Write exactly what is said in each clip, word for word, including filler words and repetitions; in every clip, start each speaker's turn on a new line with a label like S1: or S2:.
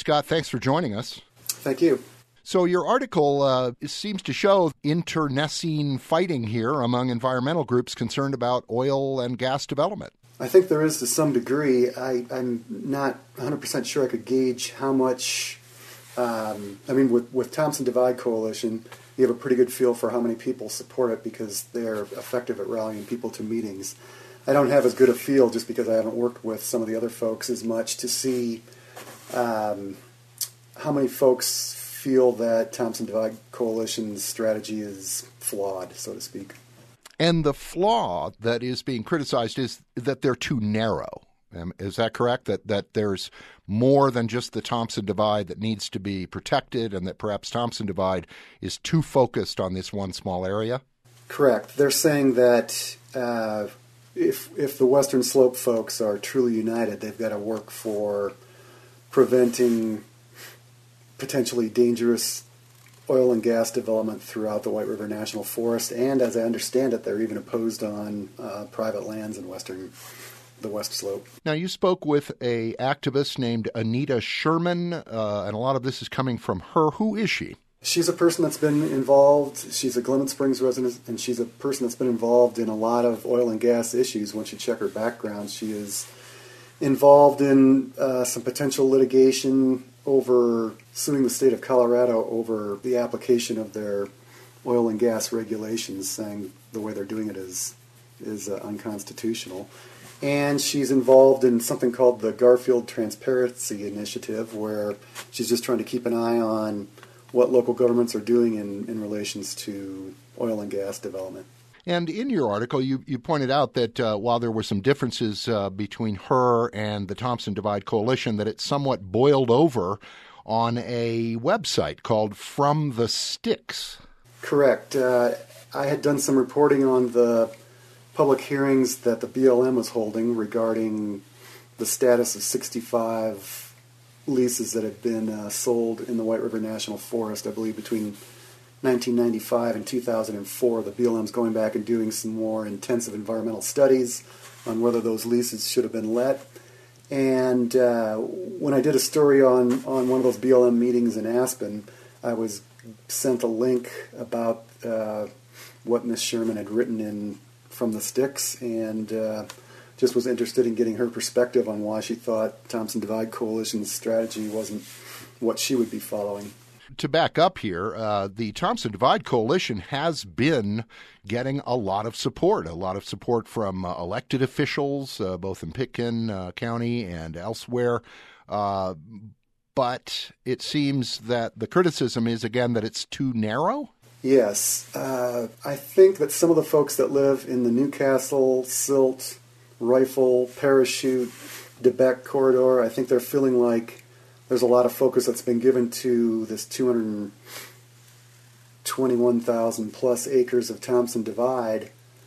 S1: Scott, thanks for joining us.
S2: Thank you.
S1: So your article uh, seems to show internecine fighting here among environmental groups concerned about oil and gas development.
S2: I think there is to some degree. I, I'm not one hundred percent sure I could gauge how much, um, I mean, with, with Thompson Divide Coalition, you have a pretty good feel for how many people support it because they're effective at rallying people to meetings. I don't have as good a feel, just because I haven't worked with some of the other folks as much, to see um, how many folks feel that Thompson Divide Coalition's strategy is flawed, so to speak.
S1: And the flaw that is being criticized is that they're too narrow. Um, is that correct? That that there's more than just the Thompson Divide that needs to be protected, and that perhaps Thompson Divide is too focused on this one small area?
S2: Correct. They're saying that uh, if if the Western Slope folks are truly united, they've got to work for preventing potentially dangerous oil and gas development throughout the White River National Forest, and as I understand it, they're even opposed on uh, private lands in western the West Slope.
S1: Now, you spoke with a activist named Anita Sherman, uh, and a lot of this is coming from her. Who is she?
S2: She's a person that's been involved. She's a Glenwood Springs resident, and she's a person that's been involved in a lot of oil and gas issues. Once you check her background, she is involved in uh, some potential litigation over suing the state of Colorado over the application of their oil and gas regulations, saying the way they're doing it is is uh, unconstitutional. And she's involved in something called the Garfield Transparency Initiative, where she's just trying to keep an eye on what local governments are doing in, in relations to oil and gas development.
S1: And in your article, you, you pointed out that uh, while there were some differences uh, between her and the Thompson Divide Coalition, that it somewhat boiled over on a website called From the Sticks.
S2: Correct. Uh, I had done some reporting on the public hearings that the B L M was holding regarding the status of sixty-five leases that had been uh, sold in the White River National Forest, I believe between nineteen ninety-five and two thousand four. The B L M's going back and doing some more intensive environmental studies on whether those leases should have been let. And uh, when I did a story on, on one of those B L M meetings in Aspen, I was sent a link about uh, what Miz Sherman had written in From the Sticks, and uh, just was interested in getting her perspective on why she thought Thompson Divide Coalition's strategy wasn't what she would be following.
S1: To back up here, uh, the Thompson Divide Coalition has been getting a lot of support, a lot of support from uh, elected officials, uh, both in Pitkin uh, County and elsewhere. Uh, but it seems that the criticism is, again, that it's too narrow?
S2: Yes. Uh, I think that some of the folks that live in the Newcastle, Silt, Rifle, Parachute, DeBeck corridor, I think they're feeling like there's a lot of focus that's been given to this two hundred twenty-one thousand plus acres of Thompson Divide,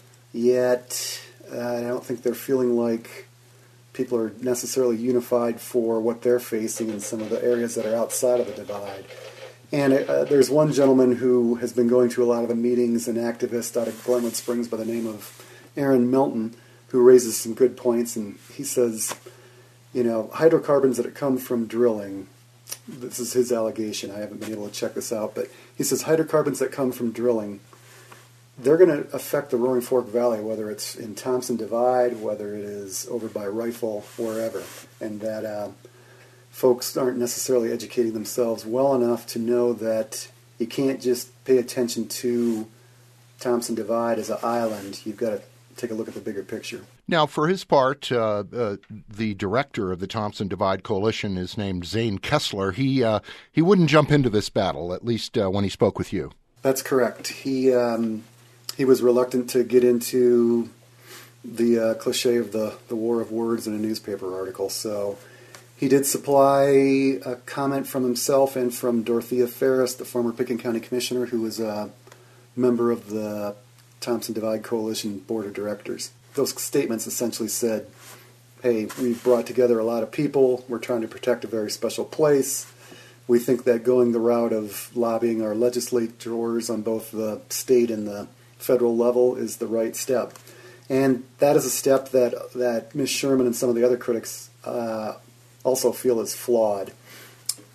S2: yet uh, I don't think they're feeling like people are necessarily unified for what they're facing in some of the areas that are outside of the divide. And uh, there's one gentleman who has been going to a lot of the meetings, an activist out of Glenwood Springs by the name of Aaron Milton, who raises some good points, and he says, you know, hydrocarbons that come from drilling, this is his allegation, I haven't been able to check this out, but he says hydrocarbons that come from drilling, they're going to affect the Roaring Fork Valley, whether it's in Thompson Divide, whether it is over by Rifle, wherever, and that uh, folks aren't necessarily educating themselves well enough to know that you can't just pay attention to Thompson Divide as an island. You've got to take a look at the bigger picture.
S1: Now, for his part, uh, uh, the director of the Thompson Divide Coalition is named Zane Kessler. He uh, he wouldn't jump into this battle, at least uh, when he spoke with you.
S2: That's correct. He um, he was reluctant to get into the uh, cliche of the, the war of words in a newspaper article. So he did supply a comment from himself and from Dorothea Ferris, the former Pitkin County Commissioner, who was a member of the Thompson Divide Coalition Board of Directors. Those statements essentially said, hey, we've brought together a lot of people. We're trying to protect a very special place. We think that going the route of lobbying our legislators on both the state and the federal level is the right step. And that is a step that, that Miz Sherman and some of the other critics uh, also feel is flawed.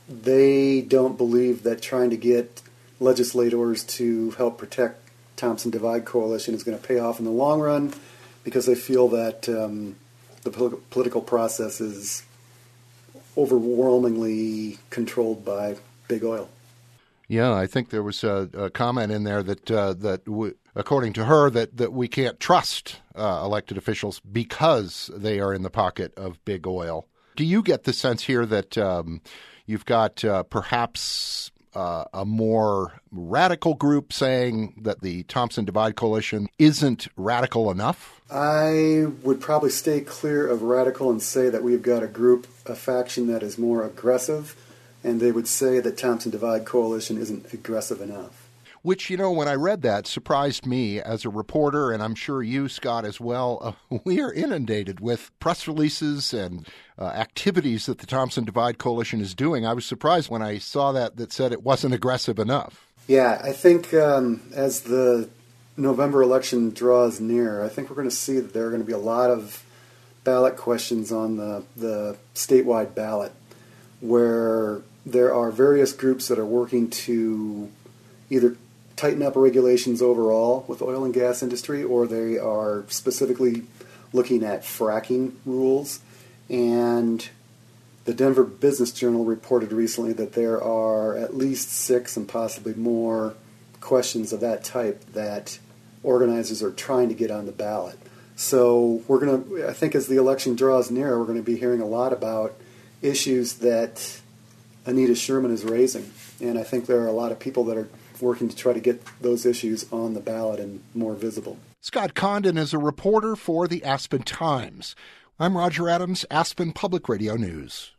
S2: they don't believe that trying to get legislators to help protect Thompson Divide Coalition is going to pay off in the long run, because they feel that um, the pol- political process is overwhelmingly controlled by big oil.
S1: Yeah, I think there was a, a comment in there that uh, that w- according to her, that, that we can't trust uh, elected officials because they are in the pocket of big oil. Do you get the sense here that um, you've got uh, perhaps uh, a more radical group saying that the Thompson Divide Coalition isn't radical enough?
S2: I would probably stay clear of radical and say that we've got a group, a faction that is more aggressive, and they would say that Thompson Divide Coalition isn't aggressive enough.
S1: Which, you know, when I read that, surprised me as a reporter, and I'm sure you, Scott, as well. Uh, we are inundated with press releases and uh, activities that the Thompson Divide Coalition is doing. I was surprised when I saw that that said it wasn't aggressive enough.
S2: Yeah, I think um, as the November election draws near, I think we're going to see that there are going to be a lot of ballot questions on the, the statewide ballot where there are various groups that are working to either tighten up regulations overall with the oil and gas industry, or they are specifically looking at fracking rules. And the Denver Business Journal reported recently that there are at least six and possibly more questions of that type that organizers are trying to get on the ballot. So we're going to, I think as the election draws near, we're going to be hearing a lot about issues that Anita Sherman is raising. And I think there are a lot of people that are working to try to get those issues on the ballot and more visible.
S1: Scott Condon is a reporter for the Aspen Times. I'm Roger Adams, Aspen Public Radio News.